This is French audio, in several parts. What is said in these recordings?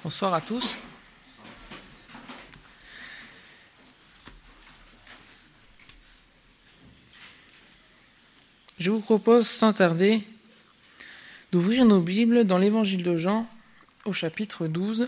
Bonsoir à tous. Je vous propose sans tarder d'ouvrir nos Bibles dans l'Évangile de Jean au chapitre 12.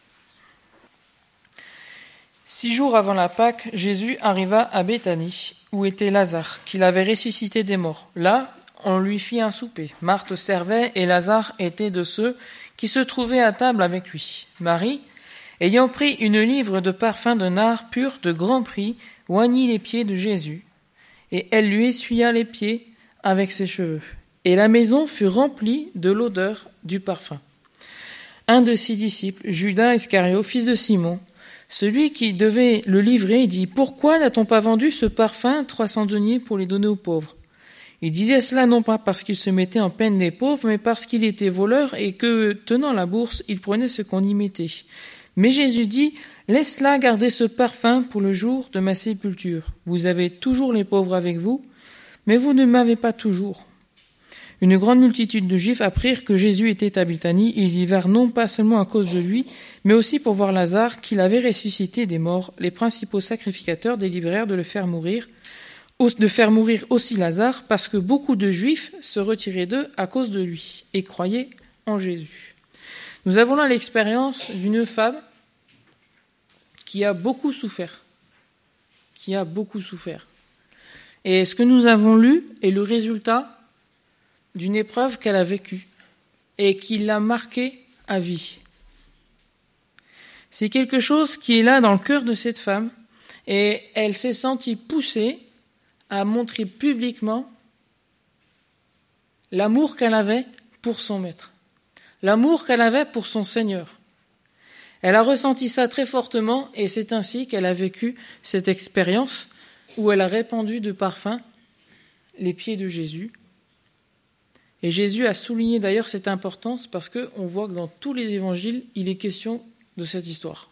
6 jours avant la Pâque, Jésus arriva à Béthanie, où était Lazare, qu'il avait ressuscité des morts. Là, on lui fit un souper. Marthe servait et Lazare était de ceux qui se trouvaient à table avec lui. Marie, ayant pris une livre de parfum de nard pur de grand prix, oignit les pieds de Jésus, et elle lui essuya les pieds avec ses cheveux. Et la maison fut remplie de l'odeur du parfum. Un de ses disciples, Judas Iscariote, fils de Simon, celui qui devait le livrer, dit « Pourquoi n'a-t-on pas vendu ce parfum 300 deniers pour les donner aux pauvres ?» Il disait cela non pas parce qu'il se mettait en peine les pauvres, mais parce qu'il était voleur et que, tenant la bourse, il prenait ce qu'on y mettait. Mais Jésus dit « Laisse-la garder ce parfum pour le jour de ma sépulture. Vous avez toujours les pauvres avec vous, mais vous ne m'avez pas toujours. » Une grande multitude de Juifs apprirent que Jésus était à Béthanie. Ils y vinrent non pas seulement à cause de lui, mais aussi pour voir Lazare, qu'il avait ressuscité des morts. Les principaux sacrificateurs délibérèrent de faire mourir aussi Lazare, parce que beaucoup de Juifs se retiraient d'eux à cause de lui et croyaient en Jésus. Nous avons là l'expérience d'une femme qui a beaucoup souffert. Et ce que nous avons lu est le résultat d'une épreuve qu'elle a vécue et qui l'a marquée à vie. C'est quelque chose qui est là dans le cœur de cette femme et elle s'est sentie poussée à montrer publiquement l'amour qu'elle avait pour son maître, l'amour qu'elle avait pour son Seigneur. Elle a ressenti ça très fortement et c'est ainsi qu'elle a vécu cette expérience où elle a répandu de parfum les pieds de Jésus. Et Jésus a souligné d'ailleurs cette importance parce qu'on voit que dans tous les évangiles, il est question de cette histoire.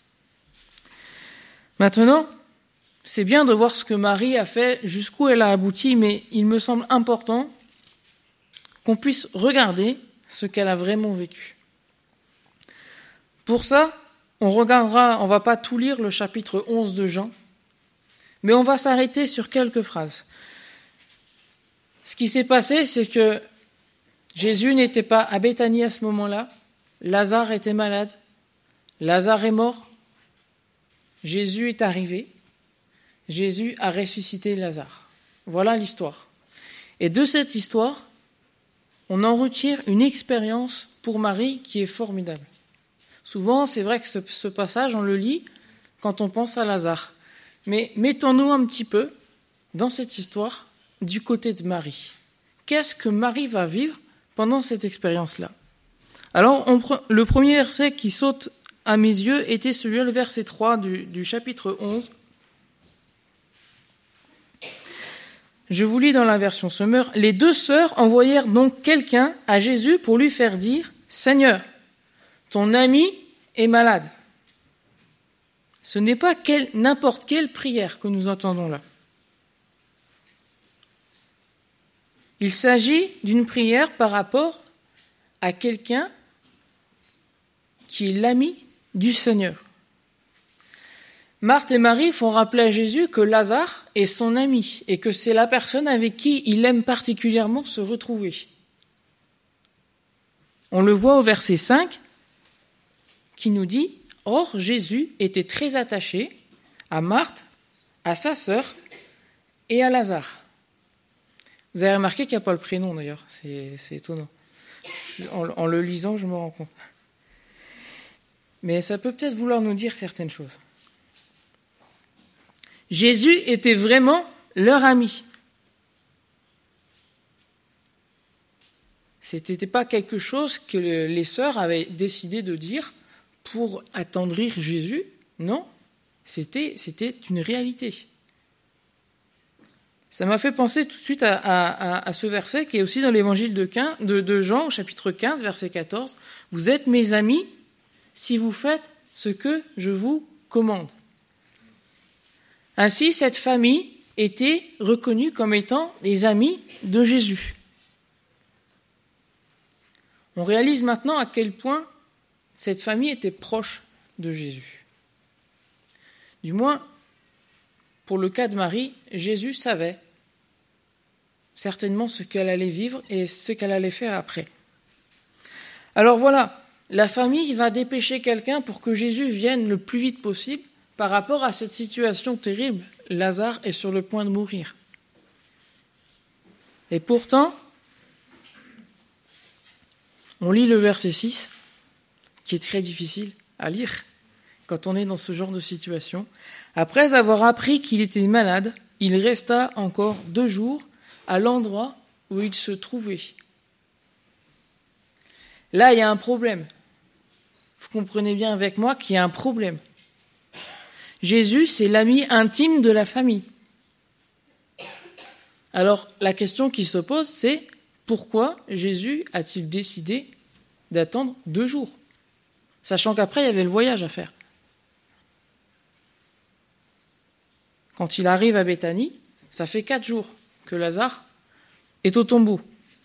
Maintenant, c'est bien de voir ce que Marie a fait, jusqu'où elle a abouti, mais il me semble important qu'on puisse regarder ce qu'elle a vraiment vécu. Pour ça, on va pas tout lire le chapitre 11 de Jean, mais on va s'arrêter sur quelques phrases. Ce qui s'est passé, c'est que Jésus n'était pas à Béthanie à ce moment-là, Lazare était malade, Lazare est mort, Jésus est arrivé, Jésus a ressuscité Lazare. Voilà l'histoire. Et de cette histoire, on en retire une expérience pour Marie qui est formidable. Souvent, c'est vrai que ce passage, on le lit quand on pense à Lazare. Mais mettons-nous un petit peu dans cette histoire du côté de Marie. Qu'est-ce que Marie va vivre pendant cette expérience-là ? Alors, le premier verset qui saute à mes yeux était celui-là, le verset 3 du chapitre 11. Je vous lis dans la version Semeur. Les deux sœurs envoyèrent donc quelqu'un à Jésus pour lui faire dire « Seigneur, ton ami est malade. » Ce n'est pas n'importe quelle prière que nous entendons là. Il s'agit d'une prière par rapport à quelqu'un qui est l'ami du Seigneur. Marthe et Marie font rappeler à Jésus que Lazare est son ami et que c'est la personne avec qui il aime particulièrement se retrouver. On le voit au verset 5 qui nous dit « Or Jésus était très attaché à Marthe, à sa sœur et à Lazare. » Vous avez remarqué qu'il n'y a pas le prénom d'ailleurs, c'est étonnant. En le lisant, je me rends compte. Mais ça peut peut-être vouloir nous dire certaines choses. Jésus était vraiment leur ami. Ce n'était pas quelque chose que les sœurs avaient décidé de dire pour attendrir Jésus. Non, c'était une réalité. Ça m'a fait penser tout de suite à ce verset qui est aussi dans l'évangile de Jean, au chapitre 15, verset 14. « Vous êtes mes amis si vous faites ce que je vous commande. » Ainsi, cette famille était reconnue comme étant les amis de Jésus. On réalise maintenant à quel point cette famille était proche de Jésus. Du moins, pour le cas de Marie, Jésus savait certainement ce qu'elle allait vivre et ce qu'elle allait faire après. Alors voilà, la famille va dépêcher quelqu'un pour que Jésus vienne le plus vite possible par rapport à cette situation terrible. Lazare est sur le point de mourir. Et pourtant, on lit le verset 6, qui est très difficile à lire quand on est dans ce genre de situation. Après avoir appris qu'il était malade, il resta encore 2 jours à l'endroit où il se trouvait. Là, il y a un problème. Vous comprenez bien avec moi qu'il y a un problème. Jésus, c'est l'ami intime de la famille. Alors, la question qui se pose, c'est pourquoi Jésus a-t-il décidé d'attendre 2 jours, sachant qu'après, il y avait le voyage à faire. Quand il arrive à Béthanie, ça fait 4 jours que Lazare est au tombeau.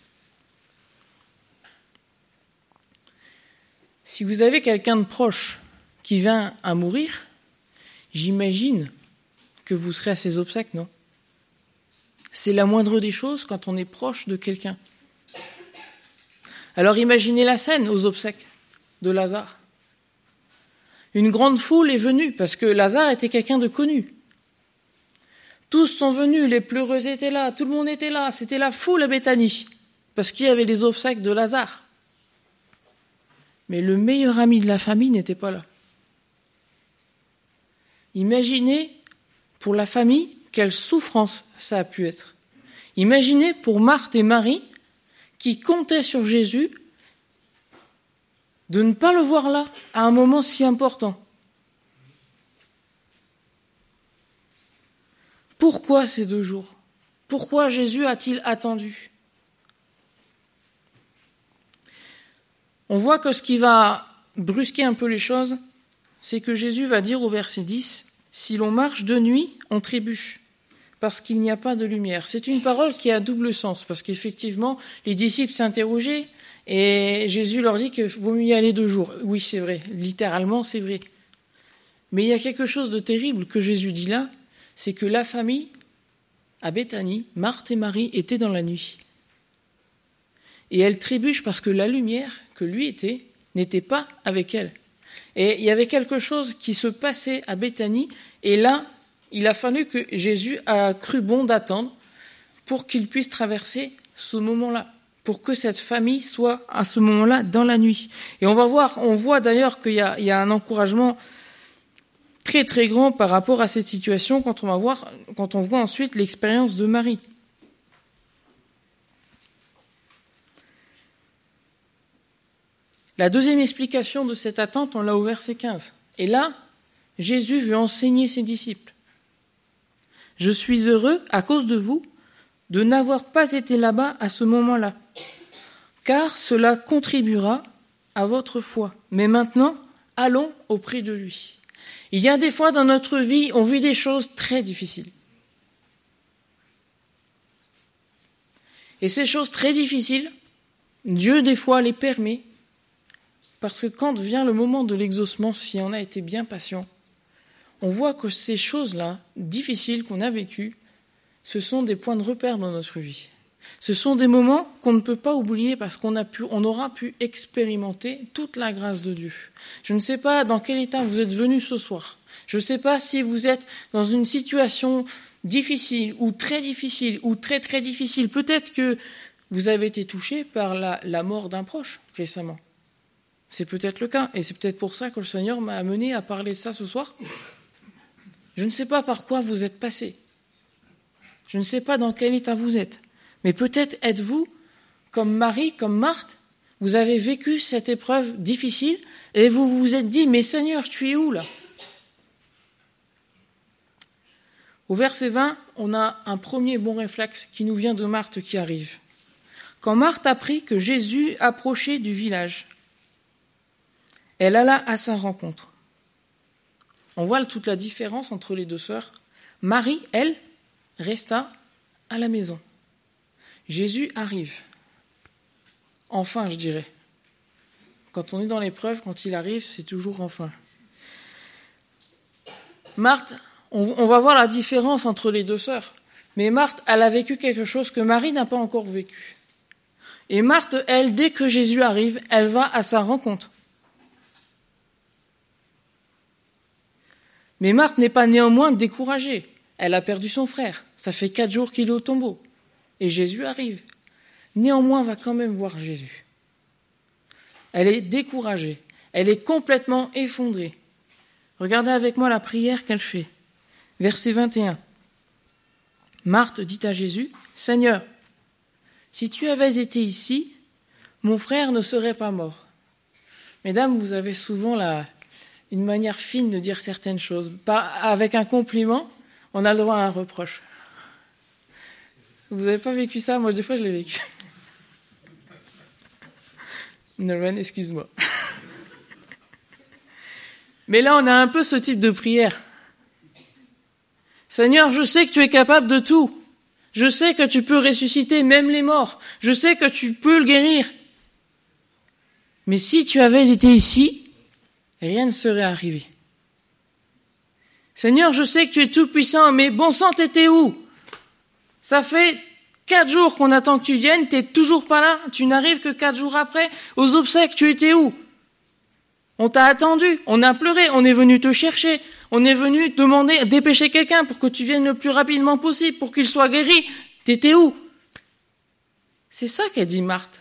Si vous avez quelqu'un de proche qui vient à mourir, j'imagine que vous serez à ses obsèques, non ? C'est la moindre des choses quand on est proche de quelqu'un. Alors imaginez la scène aux obsèques de Lazare. Une grande foule est venue parce que Lazare était quelqu'un de connu. Tous sont venus, les pleureuses étaient là, tout le monde était là, c'était la foule à Béthanie, parce qu'il y avait les obsèques de Lazare. Mais le meilleur ami de la famille n'était pas là. Imaginez pour la famille quelle souffrance ça a pu être. Imaginez pour Marthe et Marie qui comptaient sur Jésus de ne pas le voir là à un moment si important. Pourquoi ces 2 jours ? Pourquoi Jésus a-t-il attendu ? On voit que ce qui va brusquer un peu les choses, c'est que Jésus va dire au verset 10, « Si l'on marche de nuit, on trébuche, parce qu'il n'y a pas de lumière. » C'est une parole qui a double sens, parce qu'effectivement, les disciples s'interrogeaient, et Jésus leur dit qu'il vaut mieux y aller 2 jours. Oui, c'est vrai, littéralement, c'est vrai. Mais il y a quelque chose de terrible que Jésus dit là, c'est que la famille, à Béthanie, Marthe et Marie, étaient dans la nuit. Et elle trébuche parce que la lumière que lui était n'était pas avec elle. Et il y avait quelque chose qui se passait à Béthanie, et là, il a fallu que Jésus a cru bon d'attendre pour qu'il puisse traverser ce moment-là, pour que cette famille soit à ce moment-là dans la nuit. Et on voit d'ailleurs qu'il y a un encouragement très très grand par rapport à cette situation quand on voit ensuite l'expérience de Marie. La deuxième explication de cette attente, on l'a au verset 15. Et là, Jésus veut enseigner ses disciples. « Je suis heureux, à cause de vous, de n'avoir pas été là-bas à ce moment-là, car cela contribuera à votre foi. Mais maintenant, allons auprès de lui. » Il y a des fois dans notre vie, on vit des choses très difficiles. Et ces choses très difficiles, Dieu des fois les permet, parce que quand vient le moment de l'exaucement, si on a été bien patient, on voit que ces choses-là, difficiles qu'on a vécues, ce sont des points de repère dans notre vie. Ce sont des moments qu'on ne peut pas oublier parce qu'on aura pu expérimenter toute la grâce de Dieu. Je ne sais pas dans quel état vous êtes venus ce soir. Je ne sais pas si vous êtes dans une situation difficile ou très très difficile. Peut-être que vous avez été touché par la mort d'un proche récemment. C'est peut-être le cas et c'est peut-être pour ça que le Seigneur m'a amené à parler de ça ce soir. Je ne sais pas par quoi vous êtes passé. Je ne sais pas dans quel état vous êtes. Mais peut-être êtes-vous, comme Marie, comme Marthe, vous avez vécu cette épreuve difficile et vous vous êtes dit, mais Seigneur, tu es où là ? Au verset 20, on a un premier bon réflexe qui nous vient de Marthe qui arrive. Quand Marthe apprit que Jésus approchait du village, elle alla à sa rencontre. On voit toute la différence entre les 2 sœurs. Marie, elle, resta à la maison. Jésus arrive. Enfin, je dirais. Quand on est dans l'épreuve, quand il arrive, c'est toujours enfin. Marthe, on va voir la différence entre les deux sœurs. Mais Marthe, elle a vécu quelque chose que Marie n'a pas encore vécu. Et Marthe, elle, dès que Jésus arrive, elle va à sa rencontre. Mais Marthe n'est pas néanmoins découragée. Elle a perdu son frère. Ça fait 4 jours qu'il est au tombeau. Et Jésus arrive. Néanmoins, elle va quand même voir Jésus. Elle est découragée. Elle est complètement effondrée. Regardez avec moi la prière qu'elle fait. Verset 21. Marthe dit à Jésus, « Seigneur, si tu avais été ici, mon frère ne serait pas mort. » Mesdames, vous avez souvent une manière fine de dire certaines choses. Pas avec un compliment, on a le droit à un reproche. Vous n'avez pas vécu ça? Moi, des fois, je l'ai vécu. Nolwenn, excuse-moi. Mais là, on a un peu ce type de prière. Seigneur, je sais que tu es capable de tout. Je sais que tu peux ressusciter même les morts. Je sais que tu peux le guérir. Mais si tu avais été ici, rien ne serait arrivé. Seigneur, je sais que tu es tout puissant, mais bon sang, t'étais où? Ça fait 4 jours qu'on attend que tu viennes, t'es toujours pas là, tu n'arrives que 4 jours après. Aux obsèques, tu étais où? On t'a attendu, on a pleuré, on est venu te chercher, on est venu demander, dépêcher quelqu'un pour que tu viennes le plus rapidement possible, pour qu'il soit guéri. T'étais où? C'est ça qu'a dit Marthe.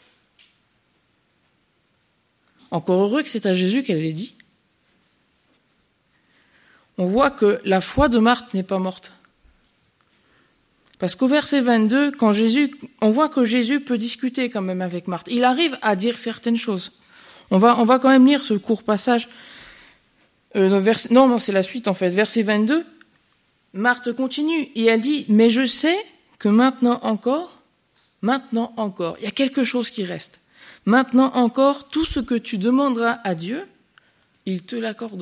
Encore heureux que c'est à Jésus qu'elle l'ait dit. On voit que la foi de Marthe n'est pas morte. Parce qu'au verset 22, on voit que Jésus peut discuter quand même avec Marthe. Il arrive à dire certaines choses. On va quand même lire ce court passage. Non, c'est la suite en fait. Verset 22, Marthe continue et elle dit, « Mais je sais que maintenant encore, il y a quelque chose qui reste. Maintenant encore, tout ce que tu demanderas à Dieu, il te l'accordera. »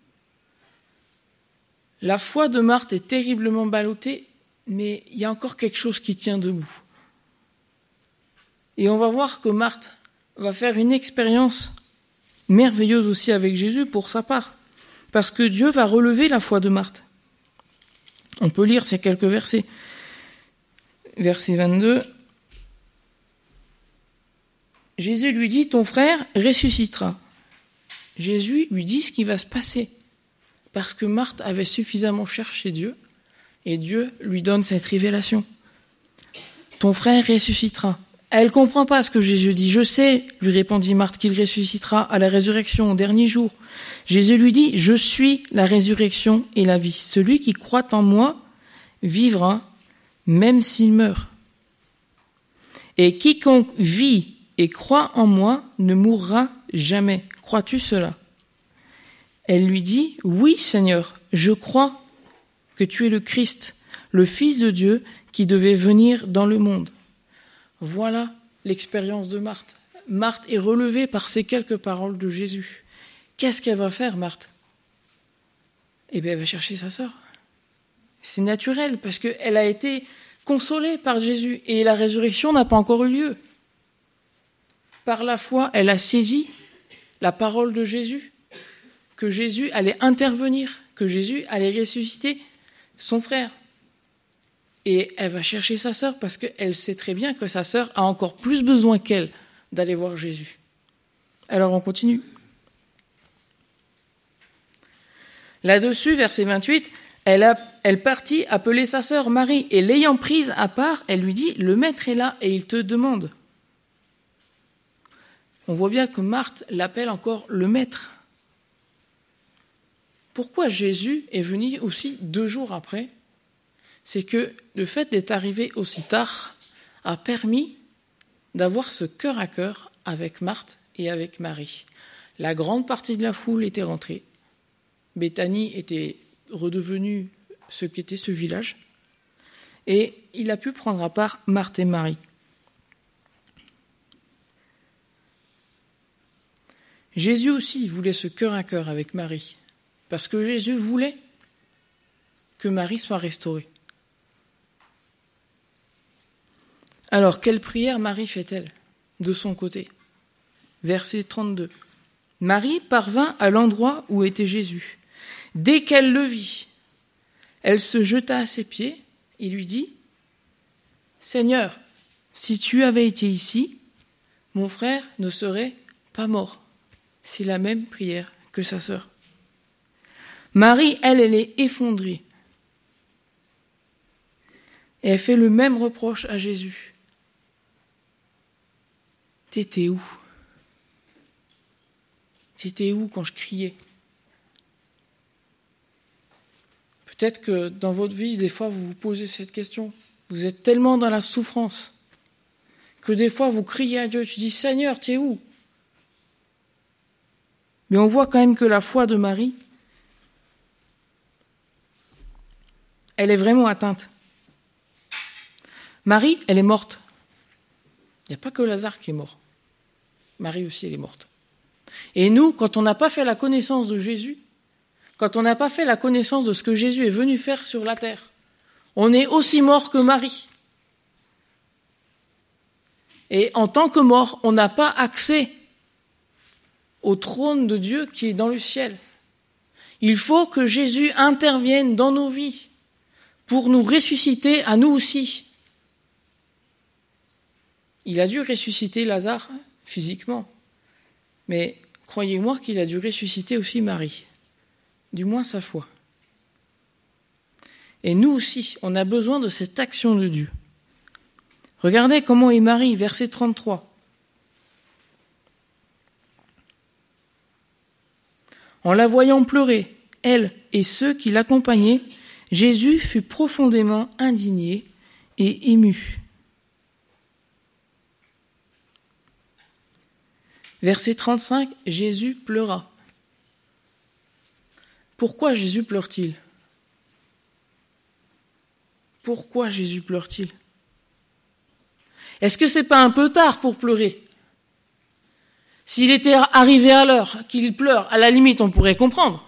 La foi de Marthe est terriblement ballottée, mais il y a encore quelque chose qui tient debout. Et on va voir que Marthe va faire une expérience merveilleuse aussi avec Jésus pour sa part, parce que Dieu va relever la foi de Marthe. On peut lire ces quelques versets. Verset 22. Jésus lui dit, « Ton frère ressuscitera. » Jésus lui dit ce qui va se passer, parce que Marthe avait suffisamment cherché Dieu, et Dieu lui donne cette révélation. « Ton frère ressuscitera. » Elle ne comprend pas ce que Jésus dit. « Je sais, lui répondit Marthe, qu'il ressuscitera à la résurrection au dernier jour. » Jésus lui dit, « Je suis la résurrection et la vie. Celui qui croit en moi vivra, même s'il meurt. Et quiconque vit et croit en moi ne mourra jamais. Crois-tu cela ?» Elle lui dit, « Oui, Seigneur, je crois que tu es le Christ, le Fils de Dieu qui devait venir dans le monde. » Voilà l'expérience de Marthe. Marthe est relevée par ces quelques paroles de Jésus. Qu'est-ce qu'elle va faire, Marthe? Eh bien, elle va chercher sa sœur. C'est naturel, parce qu'elle a été consolée par Jésus, et la résurrection n'a pas encore eu lieu. Par la foi, elle a saisi la parole de Jésus, que Jésus allait intervenir, que Jésus allait ressusciter son frère. Et elle va chercher sa sœur parce qu'elle sait très bien que sa sœur a encore plus besoin qu'elle d'aller voir Jésus. Alors on continue. Là-dessus, verset 28, elle partit appeler sa sœur Marie, et l'ayant prise à part, elle lui dit, « Le maître est là et il te demande. » On voit bien que Marthe l'appelle encore le maître. Pourquoi Jésus est venu aussi 2 jours après? C'est que le fait d'être arrivé aussi tard a permis d'avoir ce cœur à cœur avec Marthe et avec Marie. La grande partie de la foule était rentrée. Béthanie était redevenue ce qu'était ce village. Et il a pu prendre à part Marthe et Marie. Jésus aussi voulait ce cœur à cœur avec Marie, parce que Jésus voulait que Marie soit restaurée. Alors, quelle prière Marie fait-elle de son côté? verset 32. Marie parvint à l'endroit où était Jésus. Dès qu'elle le vit, elle se jeta à ses pieds et lui dit « Seigneur, si tu avais été ici, mon frère ne serait pas mort. » C'est la même prière que sa sœur. Marie, elle est effondrée. Et elle fait le même reproche à Jésus. « T'étais où ? T'étais où quand je criais ?» Peut-être que dans votre vie, des fois, vous vous posez cette question. Vous êtes tellement dans la souffrance que des fois, vous criez à Dieu. Tu dis, Seigneur, t'es où ? Mais on voit quand même que la foi de Marie, elle est vraiment atteinte. Marie, elle est morte. Il n'y a pas que Lazare qui est mort. Marie aussi, elle est morte. Et nous, quand on n'a pas fait la connaissance de Jésus, quand on n'a pas fait la connaissance de ce que Jésus est venu faire sur la terre, on est aussi mort que Marie. Et en tant que mort, on n'a pas accès au trône de Dieu qui est dans le ciel. Il faut que Jésus intervienne dans nos vies pour nous ressusciter à nous aussi. Il a dû ressusciter Lazare physiquement, mais croyez-moi qu'il a dû ressusciter aussi Marie. Du moins sa foi. Et nous aussi, on a besoin de cette action de Dieu. Regardez comment est Marie, verset 33. En la voyant pleurer, elle et ceux qui l'accompagnaient, Jésus fut profondément indigné et ému. Verset 35, Jésus pleura. Pourquoi Jésus pleure-t-il ? Pourquoi Jésus pleure-t-il ? Est-ce que c'est pas un peu tard pour pleurer ? S'il était arrivé à l'heure qu'il pleure, à la limite, on pourrait comprendre.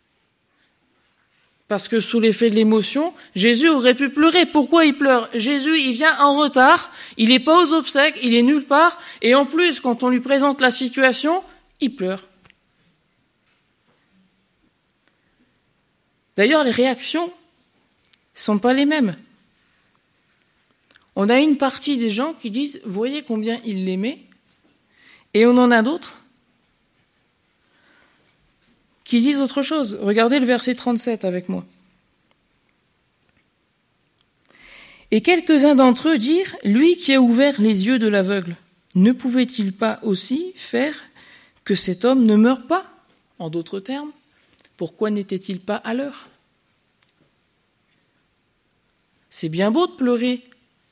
Parce que sous l'effet de l'émotion, Jésus aurait pu pleurer. Pourquoi il pleure ? Jésus, il vient en retard, il n'est pas aux obsèques, il est nulle part, et en plus, quand on lui présente la situation, il pleure. D'ailleurs, les réactions ne sont pas les mêmes. On a une partie des gens qui disent « Voyez combien il l'aimait », et on en a d'autres qui disent autre chose. Regardez le verset 37 avec moi. Et quelques-uns d'entre eux dirent « Lui qui a ouvert les yeux de l'aveugle, ne pouvait-il pas aussi faire que cet homme ne meure pas ?» En d'autres termes, pourquoi n'était-il pas à l'heure ? C'est bien beau de pleurer.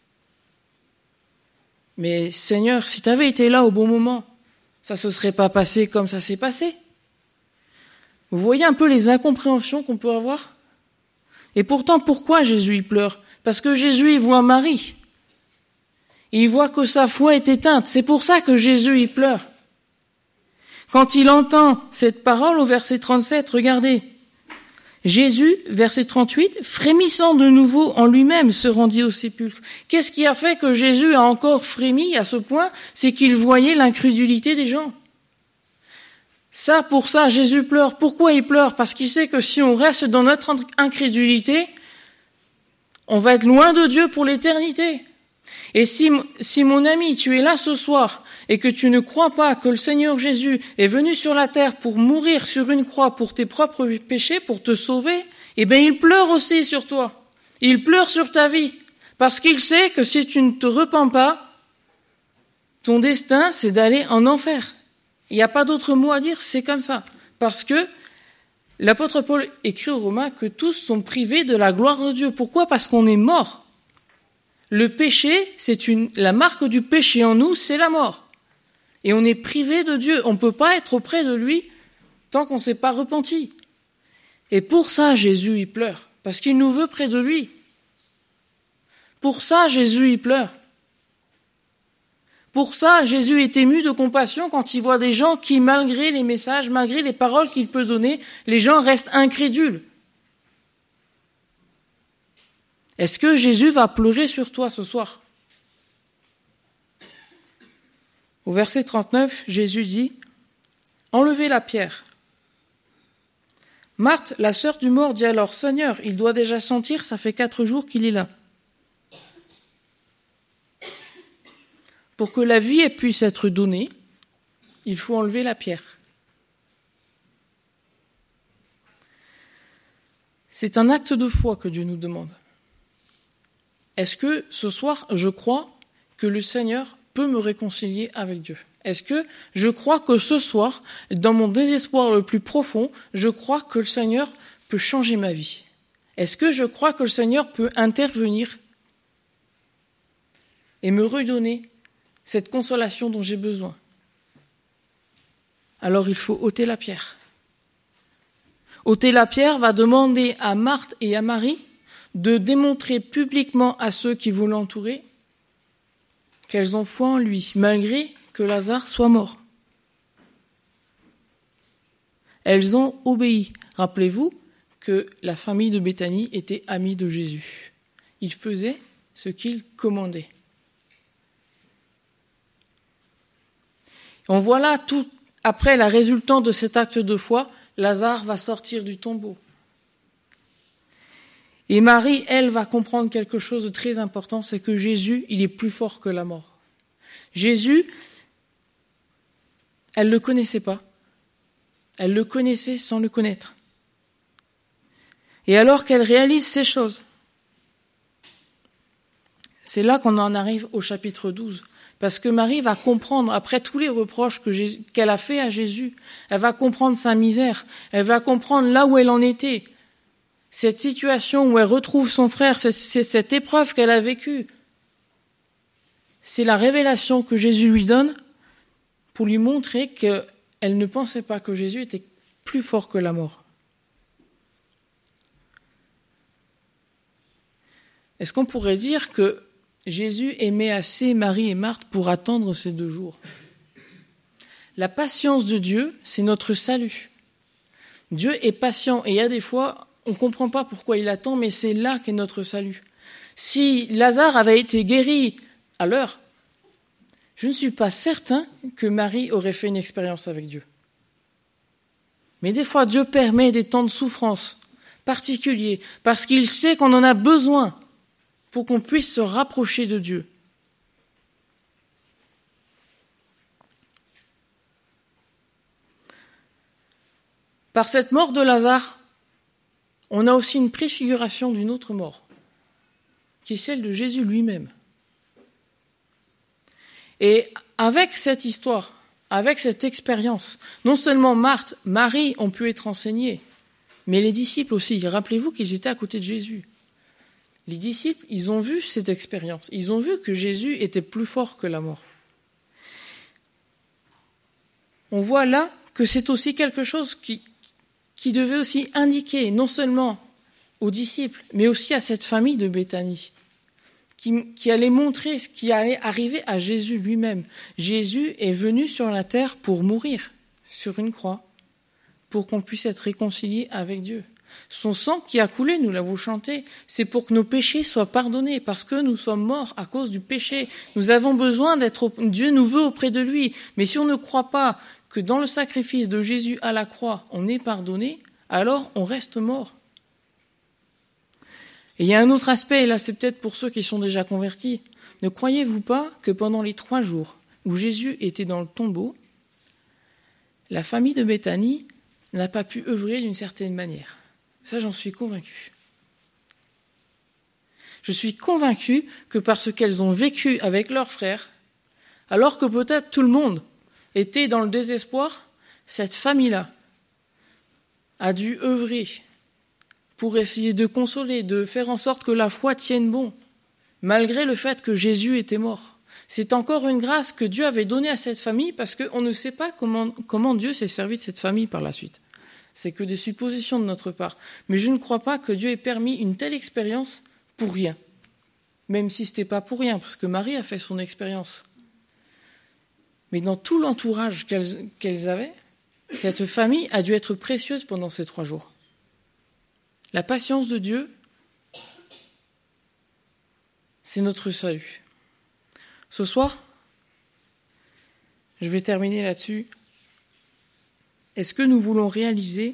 Mais Seigneur, si tu avais été là au bon moment, ça ne se serait pas passé comme ça s'est passé. Vous voyez un peu les incompréhensions qu'on peut avoir ? Et pourtant, pourquoi Jésus il pleure ? Parce que Jésus il voit Marie. Et il voit que sa foi est éteinte. C'est pour ça que Jésus il pleure. Quand il entend cette parole au verset 37, regardez. Jésus, verset 38, frémissant de nouveau en lui-même, se rendit au sépulcre. Qu'est-ce qui a fait que Jésus a encore frémi à ce point ? C'est qu'il voyait l'incrédulité des gens. Ça, pour ça, Jésus pleure. Pourquoi il pleure ? Parce qu'il sait que si on reste dans notre incrédulité, on va être loin de Dieu pour l'éternité. Et si mon ami, tu es là ce soir et que tu ne crois pas que le Seigneur Jésus est venu sur la terre pour mourir sur une croix pour tes propres péchés, pour te sauver, eh bien il pleure aussi sur toi. Il pleure sur ta vie parce qu'il sait que si tu ne te repens pas, ton destin c'est d'aller en enfer. Il n'y a pas d'autre mot à dire, c'est comme ça. Parce que l'apôtre Paul écrit aux Romains que tous sont privés de la gloire de Dieu. Pourquoi ? Parce qu'on est mort. Le péché, la marque du péché en nous, c'est la mort. Et on est privé de Dieu. On ne peut pas être auprès de lui tant qu'on ne s'est pas repenti. Et pour ça, Jésus, il pleure. Parce qu'il nous veut près de lui. Pour ça, Jésus, il pleure. Pour ça, Jésus est ému de compassion quand il voit des gens qui, malgré les messages, malgré les paroles qu'il peut donner, les gens restent incrédules. Est-ce que Jésus va pleurer sur toi ce soir ? Au verset 39, Jésus dit « Enlevez la pierre ». Marthe, la sœur du mort, dit alors « Seigneur, il doit déjà sentir, ça fait 4 jours qu'il est là. » Pour que la vie puisse être donnée, il faut enlever la pierre. C'est un acte de foi que Dieu nous demande. Est-ce que ce soir, je crois que le Seigneur peut me réconcilier avec Dieu? Est-ce que je crois que ce soir, dans mon désespoir le plus profond, je crois que le Seigneur peut changer ma vie? Est-ce que je crois que le Seigneur peut intervenir et me redonner cette consolation dont j'ai besoin? Alors il faut ôter la pierre. Ôter la pierre va demander à Marthe et à Marie de démontrer publiquement à ceux qui vont l'entourer qu'elles ont foi en lui, malgré que Lazare soit mort. Elles ont obéi. Rappelez-vous que la famille de Béthanie était amie de Jésus. Ils faisaient ce qu'il commandait. On voit là, tout après la résultante de cet acte de foi, Lazare va sortir du tombeau. Et Marie, elle, va comprendre quelque chose de très important, c'est que Jésus, il est plus fort que la mort. Jésus, elle ne le connaissait pas. Elle le connaissait sans le connaître. Et alors qu'elle réalise ces choses, c'est là qu'on en arrive au chapitre 12. Parce que Marie va comprendre, après tous les reproches qu'elle a fait à Jésus, elle va comprendre sa misère, elle va comprendre là où elle en était, cette situation où elle retrouve son frère, cette épreuve qu'elle a vécue. C'est la révélation que Jésus lui donne pour lui montrer qu'elle ne pensait pas que Jésus était plus fort que la mort. Est-ce qu'on pourrait dire que Jésus aimait assez Marie et Marthe pour attendre ces 2 jours? La patience de Dieu, c'est notre salut. Dieu est patient et il y a des fois, on ne comprend pas pourquoi il attend, mais c'est là qu'est notre salut. Si Lazare avait été guéri à l'heure, je ne suis pas certain que Marie aurait fait une expérience avec Dieu. Mais des fois, Dieu permet des temps de souffrance particuliers parce qu'il sait qu'on en a besoin pour qu'on puisse se rapprocher de Dieu. Par cette mort de Lazare, on a aussi une préfiguration d'une autre mort, qui est celle de Jésus lui-même. Et avec cette histoire, avec cette expérience, non seulement Marthe, Marie ont pu être enseignés, mais les disciples aussi. Rappelez-vous qu'ils étaient à côté de Jésus. Les disciples, ils ont vu cette expérience. Ils ont vu que Jésus était plus fort que la mort. On voit là que c'est aussi quelque chose qui devait aussi indiquer non seulement aux disciples, mais aussi à cette famille de Béthanie, qui allait montrer ce qui allait arriver à Jésus lui-même. Jésus est venu sur la terre pour mourir sur une croix, pour qu'on puisse être réconcilié avec Dieu. Son sang qui a coulé, nous l'avons chanté, c'est pour que nos péchés soient pardonnés, parce que nous sommes morts à cause du péché. Nous avons besoin Dieu nous veut auprès de lui. Mais si on ne croit pas que dans le sacrifice de Jésus à la croix, on est pardonné, alors on reste mort. Et il y a un autre aspect, et là c'est peut-être pour ceux qui sont déjà convertis. Ne croyez-vous pas que pendant les 3 jours où Jésus était dans le tombeau, la famille de Béthanie n'a pas pu œuvrer d'une certaine manière? Ça, j'en suis convaincue. Je suis convaincue que parce qu'elles ont vécu avec leurs frères, alors que peut-être tout le monde était dans le désespoir, cette famille-là a dû œuvrer pour essayer de consoler, de faire en sorte que la foi tienne bon, malgré le fait que Jésus était mort. C'est encore une grâce que Dieu avait donnée à cette famille, parce qu'on ne sait pas comment Dieu s'est servi de cette famille par la suite. C'est que des suppositions de notre part. Mais je ne crois pas que Dieu ait permis une telle expérience pour rien. Même si ce n'était pas pour rien, parce que Marie a fait son expérience. Mais dans tout l'entourage qu'elles avaient, cette famille a dû être précieuse pendant ces 3 jours. La patience de Dieu, c'est notre salut. Ce soir, je vais terminer là-dessus. Est-ce que nous voulons réaliser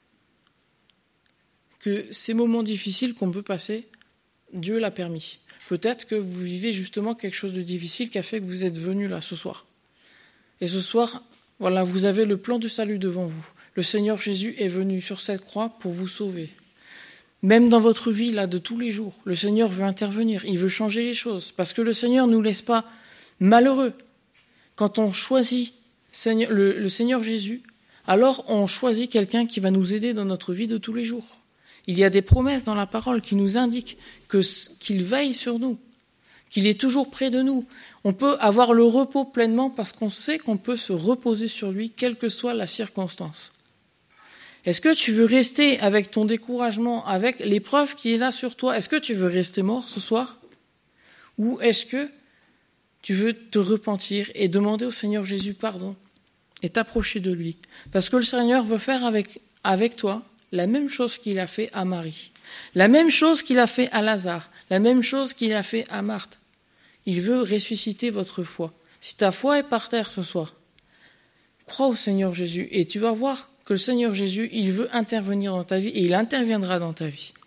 que ces moments difficiles qu'on peut passer, Dieu l'a permis? Peut-être que vous vivez justement quelque chose de difficile qui a fait que vous êtes venu là ce soir. Et ce soir, voilà, vous avez le plan du salut devant vous. Le Seigneur Jésus est venu sur cette croix pour vous sauver. Même dans votre vie là de tous les jours, le Seigneur veut intervenir, il veut changer les choses. Parce que le Seigneur ne nous laisse pas malheureux. Quand on choisit le Seigneur Jésus, alors on choisit quelqu'un qui va nous aider dans notre vie de tous les jours. Il y a des promesses dans la parole qui nous indiquent qu'il veille sur nous, qu'il est toujours près de nous. On peut avoir le repos pleinement parce qu'on sait qu'on peut se reposer sur lui, quelle que soit la circonstance. Est-ce que tu veux rester avec ton découragement, avec l'épreuve qui est là sur toi? Est-ce que tu veux rester mort ce soir? Ou est-ce que tu veux te repentir et demander au Seigneur Jésus pardon et t'approcher de lui? Parce que le Seigneur veut faire avec toi la même chose qu'il a fait à Marie, la même chose qu'il a fait à Lazare, la même chose qu'il a fait à Marthe. Il veut ressusciter votre foi. Si ta foi est par terre ce soir, crois au Seigneur Jésus et tu vas voir que le Seigneur Jésus, il veut intervenir dans ta vie et il interviendra dans ta vie.